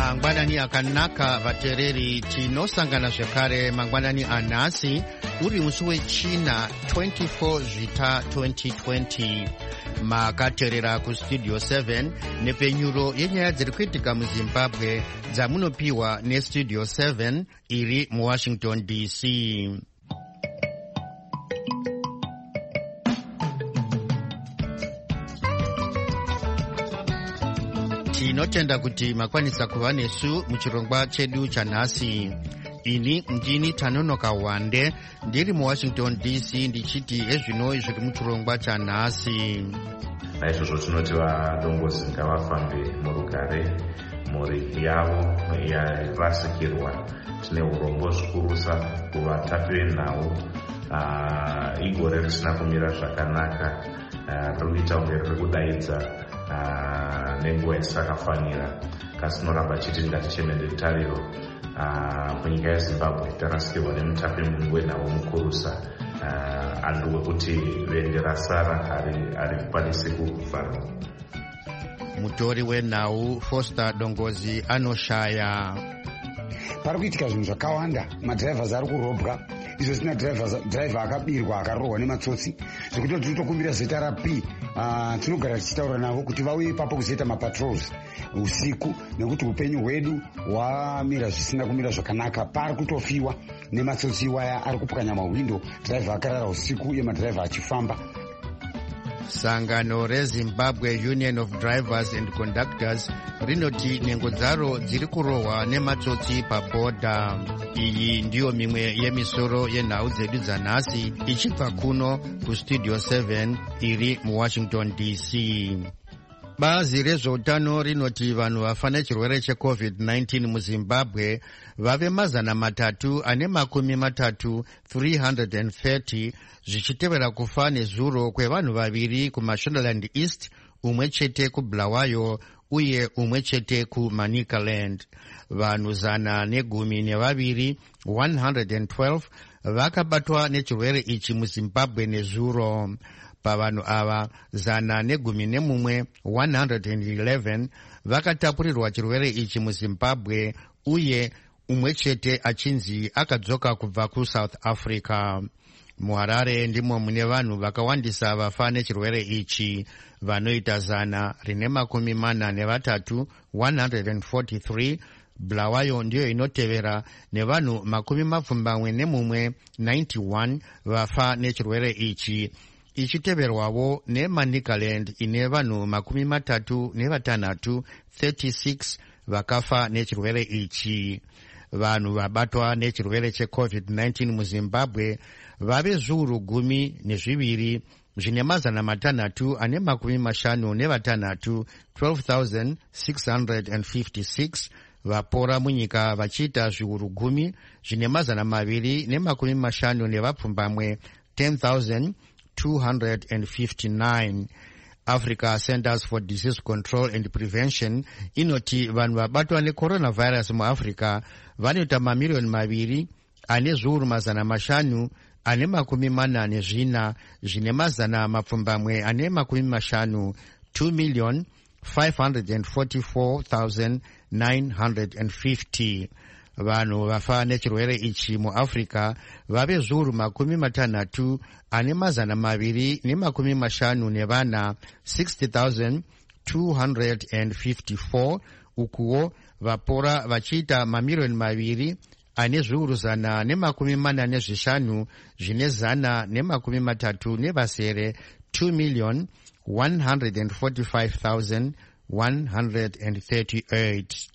mangwanani akanaka vatereri tinosangana zvekare mangwanani anhasi uri musi wechina 24 zvita 2020 makateerera kustudio 7 nepenyuro yenyaya dziri kuitika muzimbabwe dzamunopiwa nestudio 7 iri muwashington dc. tinotenda kuti makwanisa kuva nesu muchirongwa chedu chanhasi. ini ndini Tanonoka Wande ndiri muwashington dc ndichiti ezvino zviri muchirongwa chanhasi. naizvozvo tinoti vadongozi ngavafambe murugare mhuri yavo yarasikirwa. tine urombo zvikurusa kuvatapi venhau. igore risina kumira zvakanaka rikuita kunge riri kudaidza nenguva isakafanira. kasi tinoramba chiti ngatichemende tariro kunyika yezimbabwe tarasikirwa nemutapi wenhau mukurusa andu wekuti vende rasara harikwanisi kuvharwa. mutori wenhau Foster Dongozi anoshaya. pari kuitika zvinhu zvakawanda. madhiraivhasi ari kurobwa. izvo sina dhiraivha akabirwa akarohwa nematsotsi zvekuti tinotokumbira zita raP. tinogara tichitaura navo kuti vauye ipapo kuzoita mapatrols usiku nekuti upenyu hwedu hwamira zvisina kumira zvakanaka. pari kutofiwa nematsotsi iwaya ari kupwanya mahwindo. dhiraivha akarara usiku uye madhiraivha achifamba. sangano rezimbabwe union of drivers and conductors rinoti nhengo dzaro dziri kurohwa nematsotsi pabhodha. iyi ndiyo mimwe yemisoro yenhau dzedu dzanhasi ichibva kuno kustudio 7 iri muwashington dc. bazi rezveutano rinoti vanhu vafa nechirwere checovid-19 muzimbabwe vave 330 zvichitevera kufa nezuro kwevanhu vaviri kumashonaland east, umwe chete kubulawayo uye umwe chete kumanicaland. vanhu 112 112 vakabatwa nechirwere ichi muzimbabwe nezuro. pavanhu ava 111 111 vakatapurirwa chirwere ichi muzimbabwe uye umwe chete achinzi akadzoka kubva kuSouth Africa. muharare ndimo mune vanhu vakawandisa vafa nechirwere ichi vanoita 143 143. bulawayo ndiyo inotevera nevanhu 21 vafa nechirwere ichi ichiteverwawo nemanicaland ine vanhu 36 vakafa nechirwere ichi. vanhu vabatwa nechirwere checovid-19 muzimbabwe vave zviuru 12 zvine 656 12,656 vapora munyika vachiita zviuru 10 zvine 250 nevapfumbamwe 10,259. Africa Centers for Disease Control and Prevention inoti vanhu vabatwa necoronavirus muafrica vanoita 2,000,000 ane zviuru 500 ane 44 zvine 250,000 2,544,950. vanhu vafa nechirwere ichi muafrica vave zviuru 60 ane 254 60,254. ukuwo vapora vachiita 2,000,000 ane zviuru 145 zvine 130 2,145,138.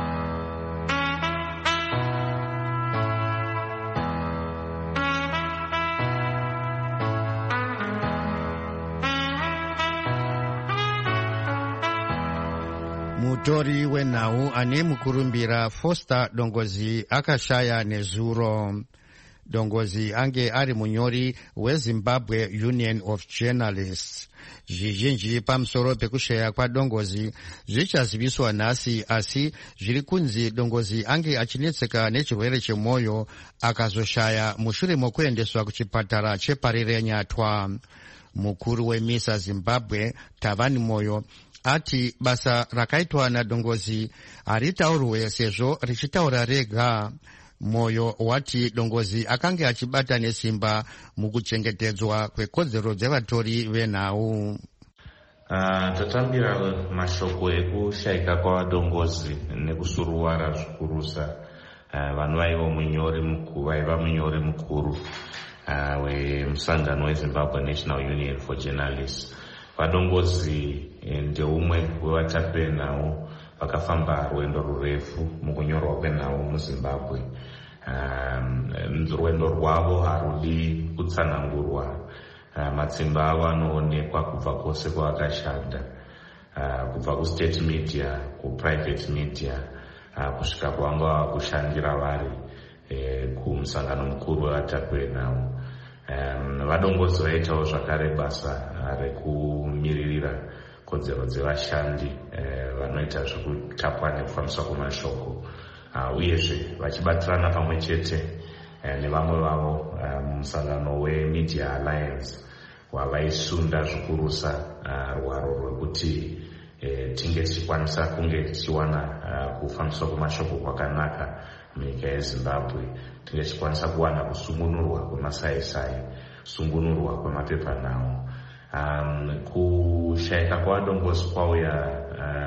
mutori wenhau ane mukurumbira Foster Dongozi akashaya nezuro. Dongozi ange ari munyori weZimbabwe Union of Journalists. zvizhinji pamusoro pekushaya kwaDongozi zvichaziviswa nhasi, asi zviri kunzi Dongozi ange achinetseka nechirwere chemwoyo akazoshaya mushure mokuendeswa kuchipatara cheParirenyatwa. mukuru weMISA Zimbabwe Tavani Moyo ati basa rakaitwa nadongozi haritaurwe sezvo richitaura rega. Moyo wati dongozi akange achibata nesimba mukuchengetedzwa kwekodzero dzevatori venhau. Tatambira mashoko ekushayika kwavadongozi nekusuruwara zvikurusa vanhu vaiva munyori mukuru wemusangano weZimbabwe National Union for Journalists. Vadongozi ndeumwe wevatapi venhau vakafamba rwendo rurefu mukunyorwa kwenhau muZimbabwe. Rwendo rwavo harudi kutsanangurwa. Matsimba avo anoonekwa kubva kwose kwavakashanda, kubva kustate media, kuprivate media, kusvika kwavanga vava kushandira vari kumusangano mukuru wevatapi venhau. Vadongozi vaitawo zvakare basa rekumiririra kodzero dzevashandi vanoita zvekutapwa nekufambiswa kwemashoko, uyezve vachibatirana pamwe chete nevamwe vavo mumusangano weMedia Alliance wavaisunda zvikurusa rwaro rwekuti tinge tichikwanisa kunge tichiwana kufambiswa kwemashoko kwakanaka munyika yeZimbabwe, tinge tichikwanisa kuwana kusungunurwa kwemasaisai, kusungunurwa kwemapepanhau. Kushayika kwavadongozi kwauya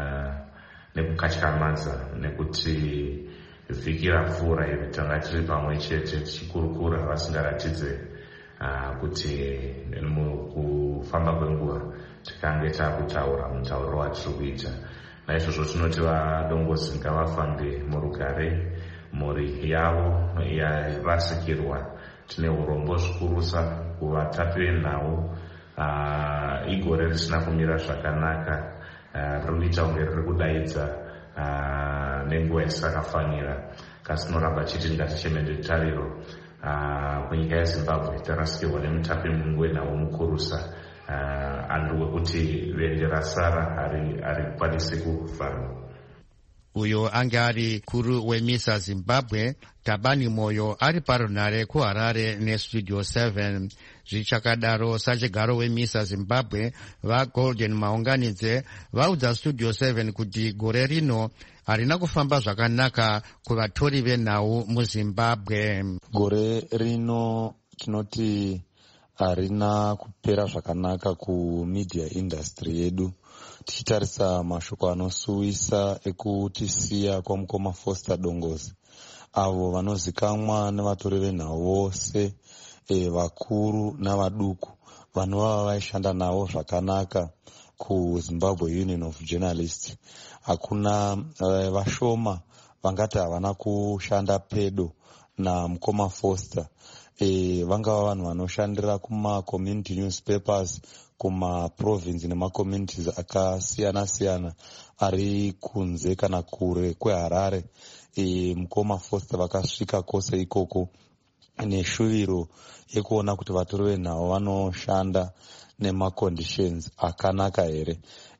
nekukatyamadza, nekuti vhiki rapfuura iri tanga tiri pamwe chete tichikurukura vasingaratidze kuti mukufamba kwenguva tikange takutaura mutauro watiri kuita. Naizvozvo tinoti vadongozi ngavafambe murugare, mhuri yavo yarasikirwa. Tine urombo zvikurusa kuvatapi venhau. Igore risina kumira zvakanaka, rinoita kunge riri kudaidza nenguva isakafanira. Kasi tinoramba chiti ngatichemedze tariro kunyika yeZimbabwe tarasikirwa nemutapi wenhau mukurusa, andu wekuti vende rasara harikwanisi kuvharwa. Uyo ange ari kuru weMISA Zimbabwe, Tabani Moyo, ari parunhare kuHarare neStudio 7. Zvichakadaro sachigaro weMISA Zimbabwe vaGolden Maunganidze vaudza Studio 7 kuti gore rino harina kufamba zvakanaka kuvatori venhau muZimbabwe. Gore rino tinoti harina kupera zvakanaka kumedia industry yedu. Tichitarisa mashoko anosuwisa ekutisiya kwamukoma Foster Dongozi, avo vanozikamwa nevatori venhau vose, vakuru navaduku, vanova vaishanda navo zvakanaka kuZimbabwe Union of Journalists. Hakuna vashoma vangati havana kushanda pedo namukoma Foster. Vangava vanhu vanoshandira kuma-community newspapers, kuma-province nema-communities akasiyana-siyana ari kunze kana kure kweHarare. Mukoma Foster vakasvika kwose ikoko neshuviro yekuona kuti vatori venhau vanoshanda nema-conditions akanaka here.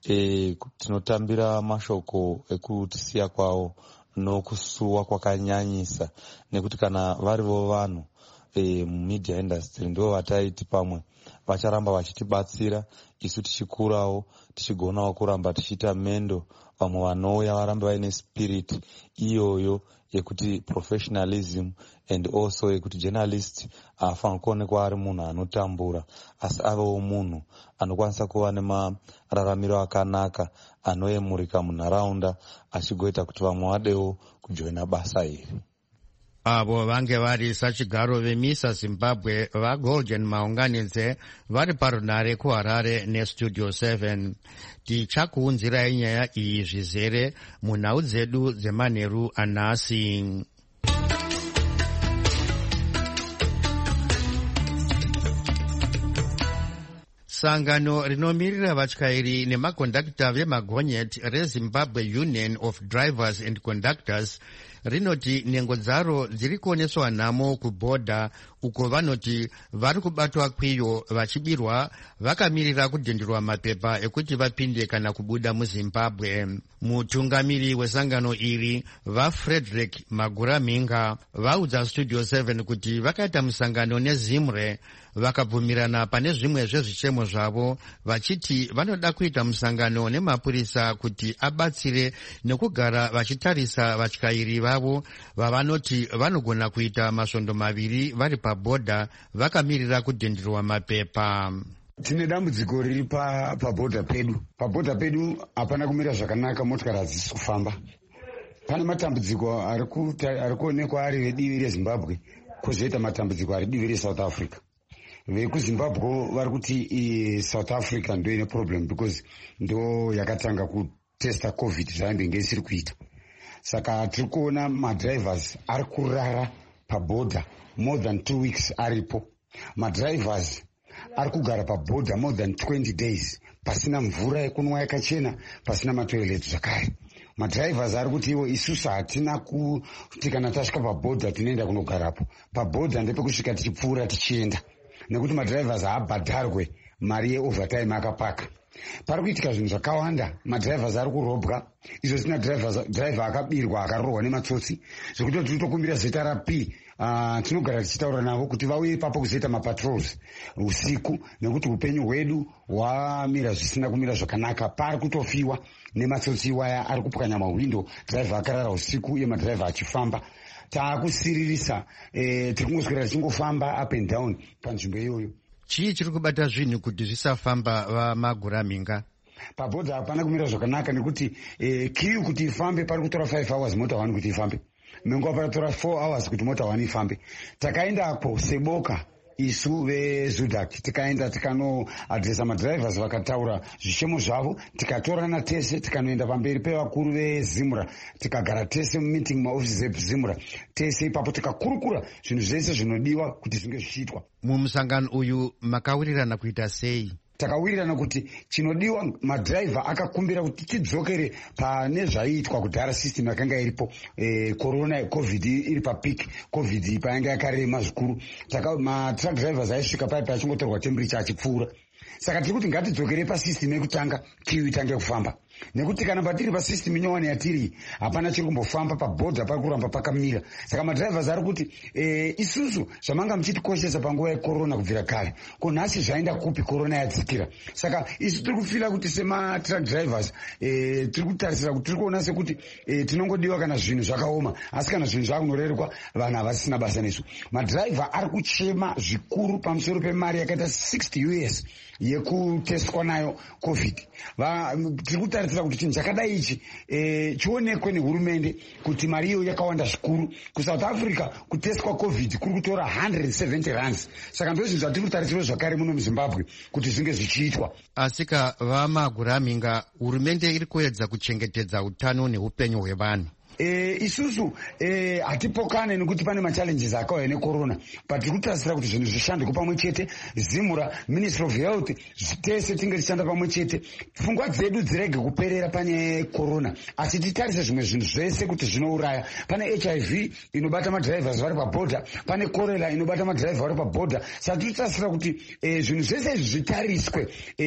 Tinotambira mashoko ekutisiya kwavo nokusuwa kwakanyanyisa, nekuti kana varivo vanhu mumedia industry ndivo vataiti pamwe vacharamba vachitibatsira isu tichikurawo, tichigonawo kuramba tichiita mendo. Vamwe vanouya varambe vaine spirit iyoyo yekuti professionalism and also yekuti journalist afanira kuonekwa ari munhu anotambura, asi avewo munhu anokwanisa kuva nemararamiro akanaka, anoyemurika munharaunda, achigoita kuti vamwe vadewo kujoina basa iri. Avo vange vari sachigaro veMISA Zimbabwe vaGolden Maunganidze vari parunhare kuHarare neStudio 7. Tichakuunzirai nyaya iyi zvizere munhau dzedu dzemanheru anhasi. Sangano rinomirira vatyairi nemakondakta vemagonyeti reZimbabwe Union of Drivers and Conductors rinoti nhengo dzaro dziri kuoneswa nhamo kubhodha, uko vanoti vari kubatwa kwiyo vachibirwa vakamirira kudhindirwa mapepa ekuti vapinde kana kubuda muZimbabwe. Mutungamiri wesangano iri vaFrederick Maguraminga vaudza Studio 7 kuti vakaita musangano neZimre vakabvumirana pane zvimwe zvezvichemo zvavo, vachiti vanoda kuita musangano nemapurisa kuti abatsire nekugara vachitarisa vatyairi vavo vavanoti vanogona kuita masvondo maviri vari pabhodha vakamirira kudhindirwa mapepa. Tine dambudziko riri pabhodha pedu. Pabhodha pedu hapana kumira zvakanaka, motikari hadzisi kufamba. Pane matambudziko ari kuonekwa ari vedivi reZimbabwe, kwozoita matambudziko ari divi reSouth Africa. VekuZimbabwe vari kuti South Africa ndo ine problem because ndo yakatanga kutesta COVID zvainge isiri kuita. Saka tiri kuona madrivers ari kurara pabhodha more than 2 weeks aripo. Madrivers ari kugara pabhodha more than 20 days pasina mvura yekunwa yakachena, pasina matoilet zvakare. Madrivers ari kuti iwo isusu hatina kuti kana tasvika pabhodha tinoenda kunogarapo. Pabhodha ndepekusvika tichipfuura tichienda, nekuti madrivers haabhadharwe mari yeovertime akapaka. Pari kuitika zvinhu zvakawanda. Madrivers ari kurobwa, izvo zina driver akabirwa akarohwa nematsotsi, zvekuti tiri kutokumbira zita raP. Tinogara tichitaura navo kuti vauye ipapo kuzoita mapatrols usiku, nekuti upenyu hwedu hwamira zvisina kumira zvakanaka. Pari kutofiwa nematsotsi waya ari kupwanya mahwindo, driver akarara usiku uye madriver achifamba. Taakusiririsa, tiri kungoswera tichingofamba up and down panzvimbo iyoyo. Chii chiri kubata zvinhu kuti zvisafamba vamaguraminga? Pabhodha hapana kumira zvakanaka, nekuti kiu kuti ifambe pari kutora 5 hours mota 1 kuti ifambe. Menguva paratora 4 hours kuti mota 1 ifambe. Takaendako seboka isu veZUDAC, tikaenda tikanoadresa madrivers vakataura zvichemo zvavo, tikatorana tese tikanoenda pamberi pevakuru veZimura, tikagara tese mumeeting maofisi eZimura tese ipapo tikakurukura zvinhu zvese zvinodiwa kuti zvinge zvichiitwa. Mumusangano uyu makawirirana kuita sei? Takawirirana kuti chinodiwa, madriver akakumbira kuti tidzokere pane zvaiitwa kudhara, system yakanga iripo, corona covid iri papik, covid payanga yakarema zvikuru. Matruck drivers aisvika paipa achingotorwa temperature achipfuura. Saka tiri kuti ngatidzokere pasystem yekutanga, kiu itange kufamba. Nekuti kana patiri pasystem inyowani yatiri hapana chiri kumbofamba, pabhodha pari kuramba pakamira. Saka madrivers ari kuti isusu zvamanga muchitikoshesa panguva yekorona kubvira kare, ko nhasi zvaenda kupi korona yadzikira. Saka isu tiri kufila kuti sematruck drivers tiri kutarisira kuti tiri kuona sekuti tinongodiwa kana zvinhu zvakaoma, asi kana zvinhu zvakunorerwa vanhu havasisina basa nesu. Madriver ari kuchema zvikuru pamusoro pemari yakaita $60 yekutestwa nayo COVID. Tiri kutarisira kuti chinhu chakadai ichi chionekwe nehurumende kuti mari iyo yakawanda zvikuru. KuSouth Africa kutestwa COVID kuri kutora R170. Saka ndozvinhu zvatiri kutarisira zvakare muno muZimbabwe kuti zvinge zvichiitwa. Asika vamaguraminga, hurumende iri kuedza kuchengetedza utano neupenyu hwevanhu. Isusu hatipokane nekuti pane machallenges akauya nekorona, but tiri kutarisira kuti zvinhu zvishandike pamwe chete. Zimura, Ministry of Health, tese tinge tichishanda pamwe chete. Pfungwa dzedu dzirege kuperera pane korona, asi titarise zvimwe zvinhu zvese kuti zvinouraya. Pane HIV inobata madrivers vari pabhodha, pane korera inobata madriver vari pabhodha. Saka tiri kutarisira kuti zvinhu zvese izvi zvitariswe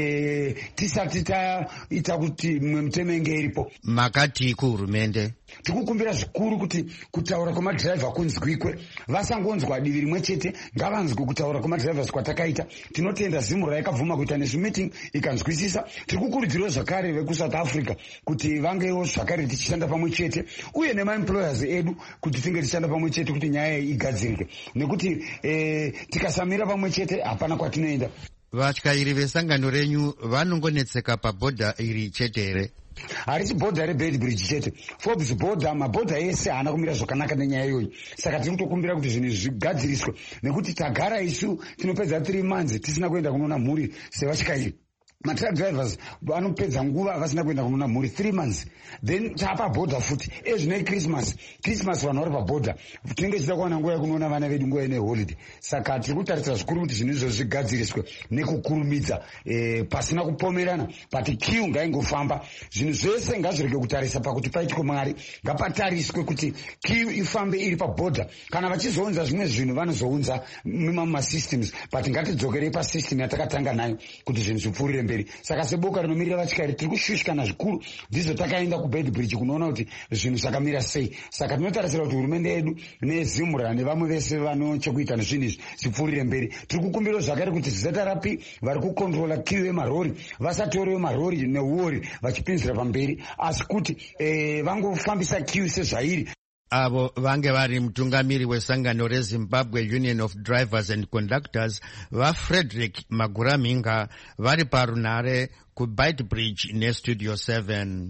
tisati taita kuti mumwe mutemenge iripo. Makati kuhurumende tikukumbira zvikuru kuti kutaura kwemadriver kunzwikwe, vasangonzwa divi rimwe chete, ngavanzwe kutaura kwemadrivers kwatakaita. Tinotenda Zimura yakabvuma kuita nesu meeting ikanzwisisa. Tiri kukurudzirawo zvakare vekuSouth Africa kuti vangewo zvakare tichishanda pamwe chete, uye nemaemployers edu kuti tinge tichishanda pamwe chete kuti nyaya igadzirike, nekuti tikasamira pamwe chete hapana kwatinoenda. Vatyairi vesangano renyu vanongonetseka pabhodha iri chete here? Harisi bhodha reBedbridge chete, Forbes bhodha, mabhodha ese haana kumira zvakanaka nenyaya iyoyi. Saka tiri kutokumbira kuti zvinhu zvigadziriswe, nekuti tagara isu tinopedza 3 months tisina kuenda kunoona mhuri sevatyairi. Matruck drivers vanopedza nguva vasina kuenda kunoona mhuri 3 months. Then tapa bhodha futi ezvino Christmas vanhu vari pabhodha, tinenge tichida kuwana nguva yekunoona vana vedu nguva ine holiday. Saka tiri kutarisira zvikuru kuti zvinhu izvo zvigadziriswe nekukurumidza, pasina kupomerana, but kiu ngaingofamba. Zvinhu zvese ngazvirege kutarisa pakuti paitwe mari, ngapatariswe kuti kiu ifambe iri pabhodha. Kana vachizounza zvimwe zvinhu vanozounza mumasystems, but ngatidzokerei pasystem yatakatanga nayo kuti zvinhu zvipfuurire mberi. mberi. Saka seboka rinomirira vatyari tiri kushushikana zvikuru, ndizvo takaenda kuBedbridge kunoona kuti zvinhu zvakamira sei. Saka tinotarisira kuti hurumende yedu neZimura nevamwe vese vano chekuita nezvinhu izvi zvipfuurire mberi. Tiri kukumbira zvakare kuti ZRP vari kukontrola kiu yemarori vasatorewo marori neuori vachipinzira pamberi, asi kuti vangofambisa kiu sezvairi. Avo vange vari mutungamiri wesangano reZimbabwe Union of Drivers and Conductors vaFrederick Maguraminga vari parunare kuBedbridge neStudio 7.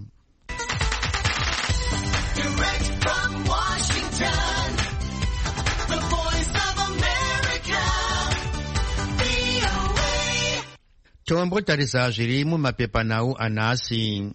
Tombotarisa zviri mumapepanhau anhasi.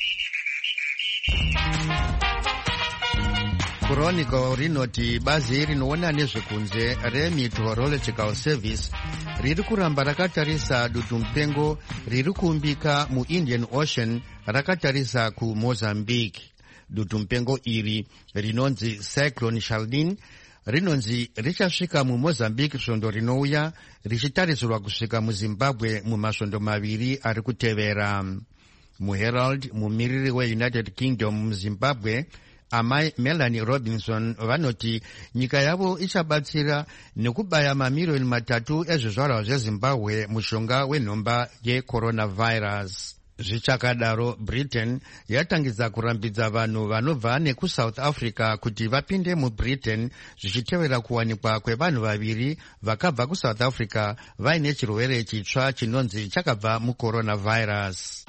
Chronicle rinoti bazi rinoona nezvekunze reMeteorological Service riri kuramba rakatarisa dutumupengo riri kuumbika muIndian Ocean rakatarisa kuMozambique. Dutumupengo iri rinonzi Cyclone Shaldin rinonzi richasvika muMozambique svondo rinouya, richitarisirwa kusvika muZimbabwe mumasvondo maviri ari kutevera. MuHerald, mumiriri weUnited Kingdom muZimbabwe, amai Melanie Robinson vanoti nyika yavo ichabatsira nekubaya mamiriyoni 3 ezvizvarwa zveZimbabwe mushonga wenhomba yecoronavirus. Zvichakadaro, Britain yatangidza kurambidza vanhu vanobva nekuSouth Africa kuti vapinde muBritain zvichitevera kuwanikwa kwevanhu vaviri vakabva kuSouth Africa vaine chirwere chitsva chinonzi chakabva mucoronavirus.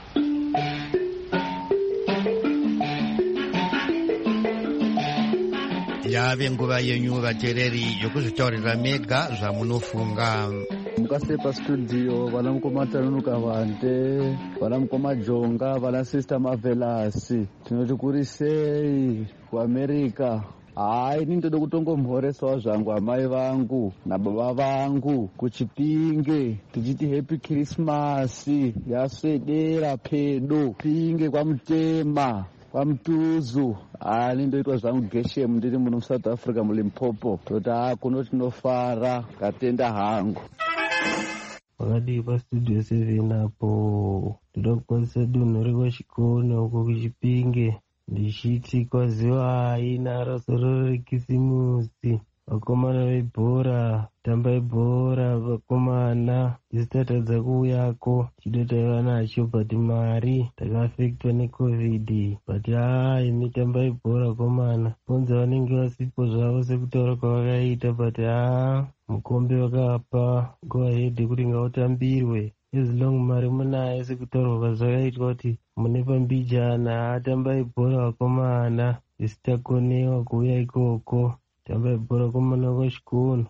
Yave nguva yenyu vateereri yokuzvitaurira mega zvamunofunga. Mukasepa studio vana mukoma Tanunuka Vande, vana mukoma Jonga, vana sister Marvelous, tinoti kuri sei kuAmerica. Ini ndoda kutongomhoresawo zvangu amai vangu nababa vangu kuChipinge tichiti happy Christmas yaswedera pedo Pinge kwaMutema kwaMutuzu. Ndoitwa zvangu Geshemu ndiri muno South Africa muLimpopo, toti kuno tinofara katenda hangu. Wakati paStudio 7 apo ndoda kukonzesa dunhu rekwachikone uko kuChipinge ndichiti kwaziwa haina rasoro rekisimusi. Vakomana vebhora, tambai bhora vakomana, isi tatadza kuuyako chido taiva nacho but mari takafektwa neCovid, but imi tambai bhora vakomana. Ponza vanenge vasipo zvavo sekutaura kwavakaita, but mukombe vakapa go ahead kuti ngautambirwe. As long mari munayo sekutaurwa kwazvakaitwa kuti mune pambijana. Tambai bhora vakomana, isi takonewa kuuya ikoko. Tambai bhora komana kwachikono.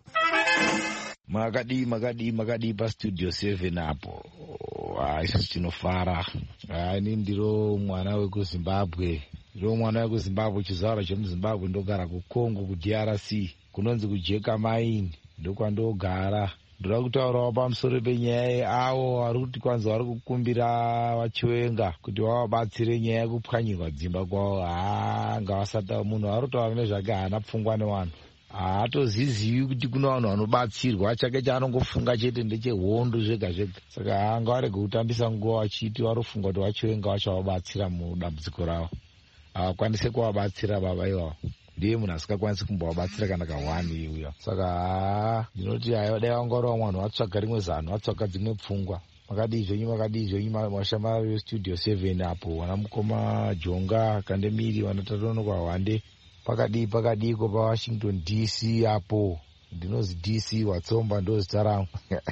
Makadi paStudio 7 apo. Isusu tinofara. Ini ndiro mwana wekuZimbabwe. Chizaura chemuZimbabwe ndogara kuCongo kuDRC. Kunonzi kujeka maini. Ndokwandogara. Ndoda kutaurawo pamusoro penyaya avo vari kuti kwanza vari kukumbira vachiwenga kuti vavabatsire nyaya yekupwanyirwa dzimba kwavo. Ngavasata munhu ari kutaura nezvake haana pfungwa nevanhu. Haatozizivi kuti kuna vanhu vanobatsirwa, chake chaanongofunga chete ndechehondo zvega zvega. Saka ngavarege kutambisa nguva vachiti vari kufunga kuti vachiwenga vachavabatsira mudambudziko ravo. Havakwanise kuvabatsira baba ivavo. Ndiye munhu asingakwanisi kumbovabatsira kana ka1 iuya. Saka ndinoti dai vangoriwa mwanhu vatsvaga rimwe zano, vatsvaga dzimwe pfungwa. Makadi izvonyi mashama veStudio 7 apo, vana mukoma Jonga Kandemiri, vana Tanunuka Vande, pakadiko paWashington DC apo. Ndinozi DC Watsomba ndozita rangu.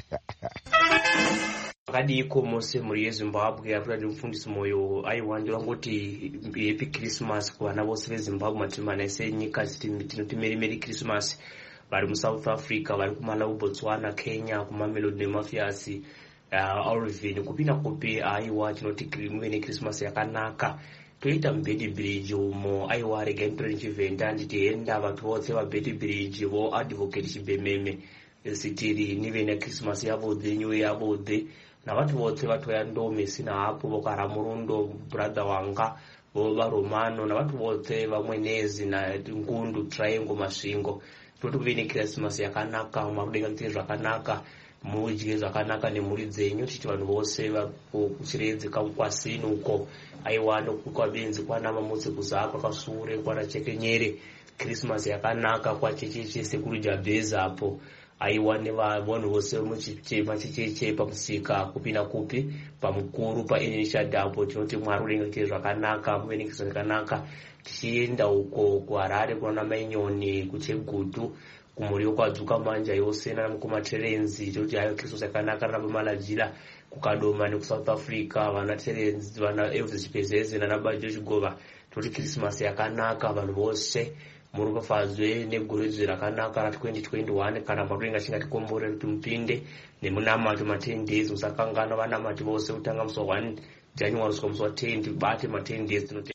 Pakadiko mose muri yeZimbabwe apura ndimufundisi moyo aiwandira ngoti happy Christmas kuvana vose veZimbabwe matimana ese nyika tinoti Merry Christmas. Vari muSouth Africa, vari kuMalawi, Botswana, Kenya, kuMamelodi neMafias, Alvin kupinda kupi aiwa tinoti muve neChristmas yakanaka. Toita muBedbridge umo aiwa rega nditori ndichivhenda nditienda vantu vose vaBedbridge vo advocate Chibhememe sitiri nive neChristmas yavode new yavode navatu vose vatoya ndome sina hapo vokara murundo brother wanga vo Romano navatu vose vamwenezi na Ngundu Triangle Masvingo. Toti kuve neChristmas yakanaka, makudenga kuti zvakanaka. mudye zvakanaka nemhuri dzenyu, tichiti vanhu vose kuchiredze kwasini uko aiwanda kwabenzi kwana mamutse kuzaka kwasure kwana chekenyere Christmas yakanaka kwachecheche sekuru Jabeza apo aiwane vanhu vose muchichema chicheche pamusika kupi na kupi pamukuru painishadhapo tinoti Mwari urengeke zvakanaka muvenekeswa zvakanaka tichienda uko kuHarare kuona mainyoni kuChegutu kumuriwo kwadzuka manja yose namukumaterenzi toti hayo Christmas yakanaka napamalajira kukadoma nekusouth Africa vana terenzi vana Elvis Chipezeze nanabajo Chigova toti Christmas yakanaka vanhu vose murupafadzwe negore rakanaka ra2021 kana maruenga chingatikomborera kuti mupinde nemunamato ma10 days musakangana vanamati vose kutanga musi wa1 January kusvika musi wa10 tibate ma10 days tinoti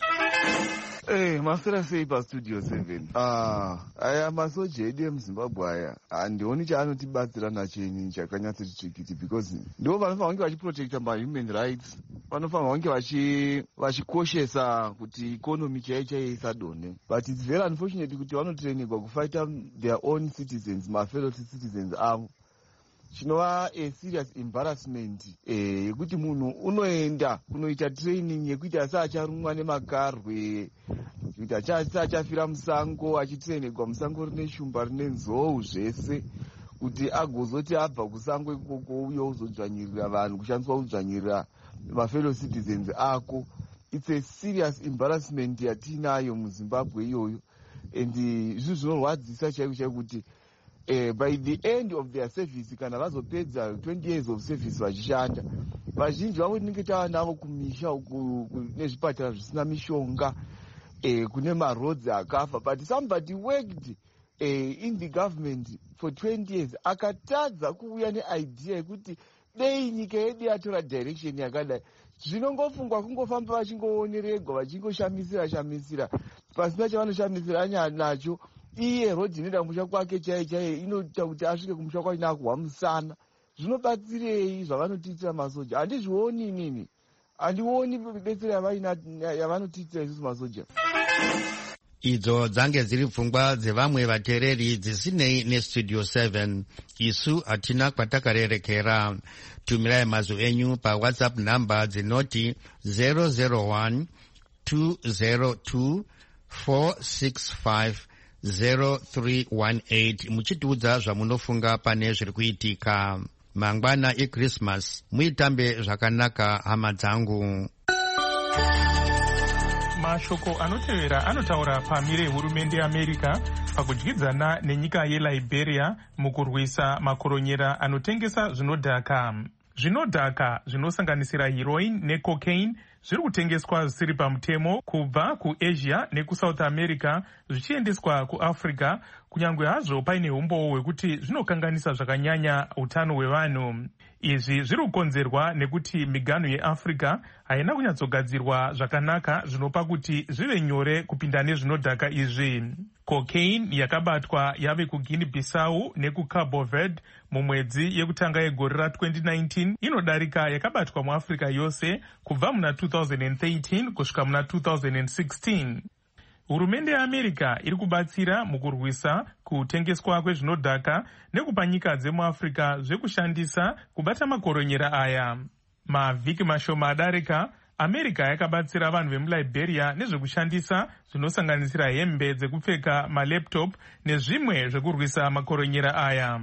masera sei pastudio 7 aya masoja edu emuZimbabwe aya handioni chaanotibatsira nacheni chakanyatsoti tsvikiti because ndo vanofanira kunge vachiprotecta mahuman rights, vanofanira kunge vachikoshesa kuti ikonomi chaiyo isadonhe, but it's very unfortunate kuti vanotrainirwa kufighta their own citizens, mafellow citizens avo. Chinova a serious embarrassment yekuti munhu unoenda kunoita training yekuti asacharumwa nemakarwe, kuti asachafira musango achitrainirwa musango rine shumba rine nzou zvese, kuti agozoti abva kusango ikoko uye uzodzvanyirira vanhu, kushandiswa kudzvanyirira mafellow citizens ako. It's a serious embarrassment yatinayo muZimbabwe iyoyo, and izvi zvinorwadzisa chaiko chaiko kuti by the end of their service kana vazopedza 20 years of service vachishanda, vazhinji vavo tinenge tava navo kumisha nezvipatara zvisina mishonga, kune maroads akafa, but somebody worked in the government for 20 years akatadza kuuya neidea yekuti dei nyika yedu yatora direction yakadai, zvinongofungwa kungofamba vachingooneregwa vachingoshamisira pasina chavanoshamisira nacho. Iye rodhi inoenda kumusha kwake chaiye inoita kuti asvike kumusha kwake nakuhwa musana. Zvinobatsirei zvavanotiitira masoja? Handizvioni inini, handioni betsero yavanotiitira isusu masoja. Idzo dzange dziri pfungwa dzevamwe vateereri dzisinei nestudio 7. Isu hatina kwatakarerekera. Tumirai mazwi enyu paWhatsApp namba dzinoti 001 202 465 0318 muchitiudza zvamunofunga pane zviri kuitika. Mangwana eChristmas, muitambe zvakanaka hama dzangu. Mashoko anotevera anotaura pamire hurumende yeAmerica pakudyidzana nenyika yeLiberia mukurwisa makoronyera anotengesa zvinodhaka. Zvinodhaka zvinosanganisira heroin necocaine zviri kutengeswa zvisiri pamutemo kubva kuAsia nekuSouth America zvichiendeswa kuAfrica, kunyange hazvo paine umboo hwekuti zvinokanganisa zvakanyanya utano hwevanhu. Izvi zviri kukonzerwa nekuti miganhu yeAfrica haina kunyatsogadzirwa zvakanaka zvinopa kuti zvive nyore kupinda nezvinodhaka izvi. Cocaine yakabatwa yave kuGuinea Bissau nekuCabo Verde mumwedzi yekutanga yegore ra2019 inodarika yakabatwa muAfrica yose kubva muna 2013 kusvika muna 2016. Hurumende yeAmerica iri kubatsira mukurwisa kutengeswa kwezvinodhaka nekupa nyika dzemuAfrica zvekushandisa kubata makoronyera aya. Mavhiki mashoma adarika, America yakabatsira vanhu vemuLiberia nezvekushandisa zvinosanganisira hembe dzekupfeka, malaptop nezvimwe zvekurwisa makoronyera aya.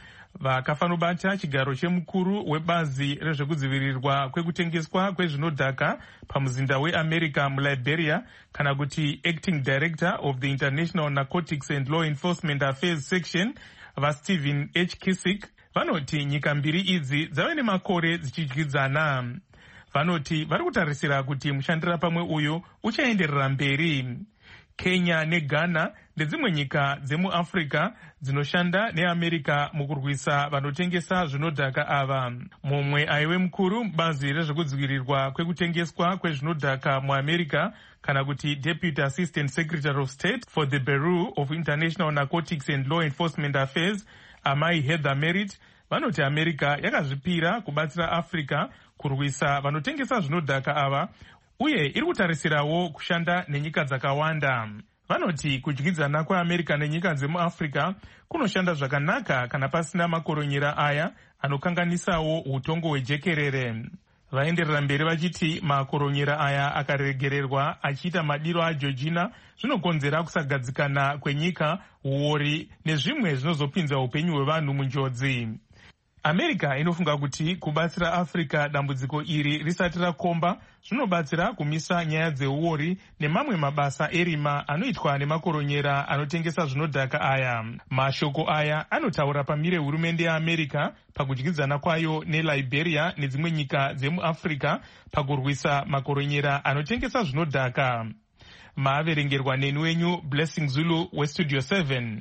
Vakafanobata chigaro chemukuru webazi rezvekudzivirirwa kwekutengeswa kwezvinodhaka pamuzinda weAmerica muLiberia, kana kuti Acting Director of the International Narcotics and Law Enforcement Affairs Section, vaStephen H. Kissick, vanoti nyika mbiri idzi dzave nemakore dzichidyidzana. Vanoti vari kutarisira kuti mushandira pamwe uyu uchaenderera mberi. Kenya neGhana ndedzimwe nyika dzemuAfrica dzinoshanda neAmerica mukurwisa vanotengesa zvinodhaka ava. Mumwe aiwe mukuru mubazi rezvekudzivirirwa kwekutengeswa kwezvinodhaka muAmerica, kana kuti Deputy Assistant Secretary of State for the Bureau of International Narcotics and Law Enforcement Affairs, Amai Heather Merritt, vanoti America yakazvipira kubatsira Africa kurwisa vanotengesa zvinodhaka ava, uye iri kutarisirawo kushanda nenyika dzakawanda. Vanoti kudyidzana kweAmerica nenyika dzemuAfrica kunoshanda zvakanaka kana pasina makoronyera aya anokanganisawo utongo hwejekerere. Vaenderera mberi vachiti makoronyera aya akaregererwa achiita madiro aJeorgina zvinokonzera kusagadzikana kwenyika, uori nezvimwe zvinozopinza upenyu hwevanhu munjodzi. America inofunga kuti kubatsira Africa dambudziko iri risati rakomba zvinobatsira kumisa nyaya dzeuori nemamwe mabasa erima anoitwa nemakoronyera anotengesa zvinodhaka aya. Mashoko aya anotaura pamire hurumende yeAmerica pakudyidzana kwayo neLiberia nedzimwe nyika dzemuAfrica pakurwisa makoronyera anotengesa zvinodhaka. Maaverengerwa neni wenyu Blessing Zulu weStudio 7.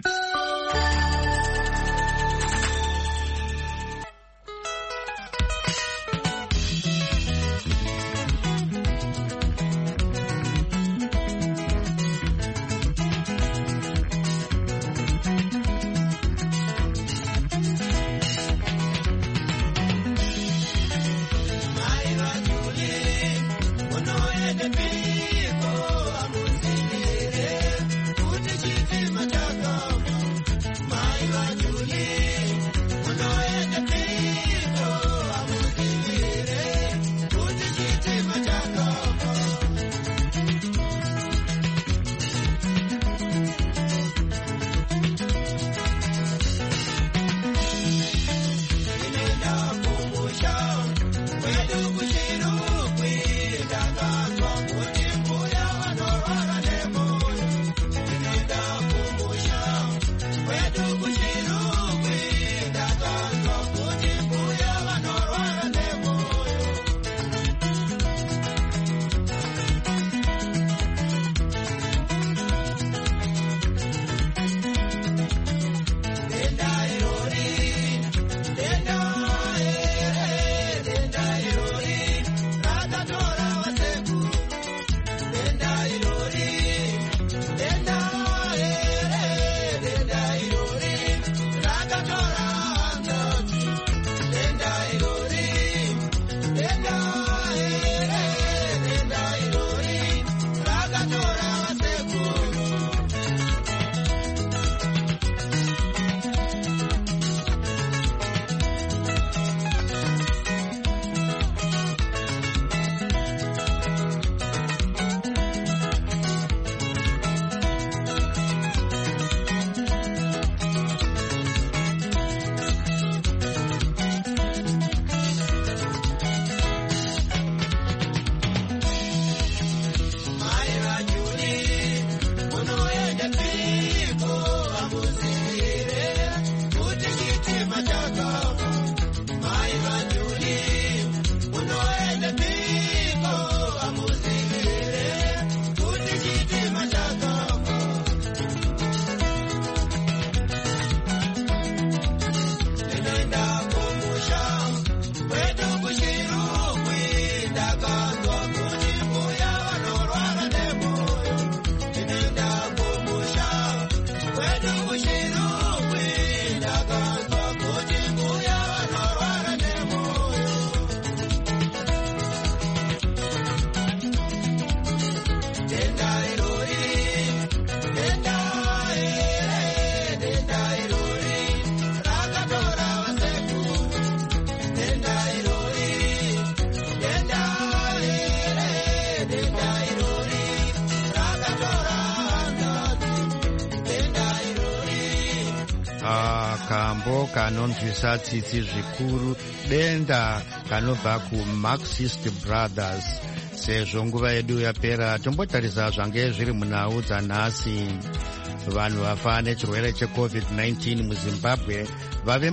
kambo kanonzwisa tsitsi zvikuru, denda kanobva kuMarxist Brothers. Sezvo nguva yedu yapera, tombotarisa zvange zviri munhau dzanhasi. Vanhu vafa nechirwere cheCovid-19 muZimbabwe vave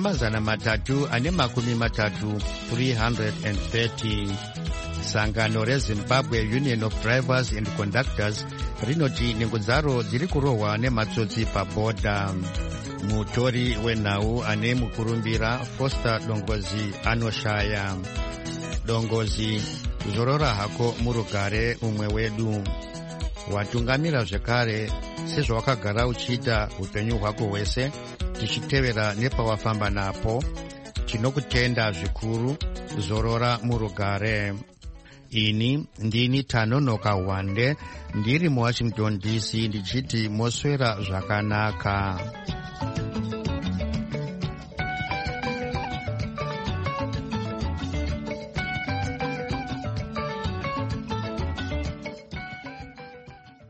330, 330. Sangano reZimbabwe Union of Drivers and Conductors rinoti nhengo dzaro dziri kurohwa nematsotsi pabhodha. Mutori wenhau ane mukurumbira Foster Dongozi anoshaya. Dongozi, zorora hako murugare umwe wedu. Watungamira zvekare sezvawakagara uchiita upenyu hwako hwese, tichitevera nepawafamba napo. Tinokutenda zvikuru, zorora murugare. ini ndini Tanonoka Wande ndiri muWashington DC ndichiti moswera zvakanaka.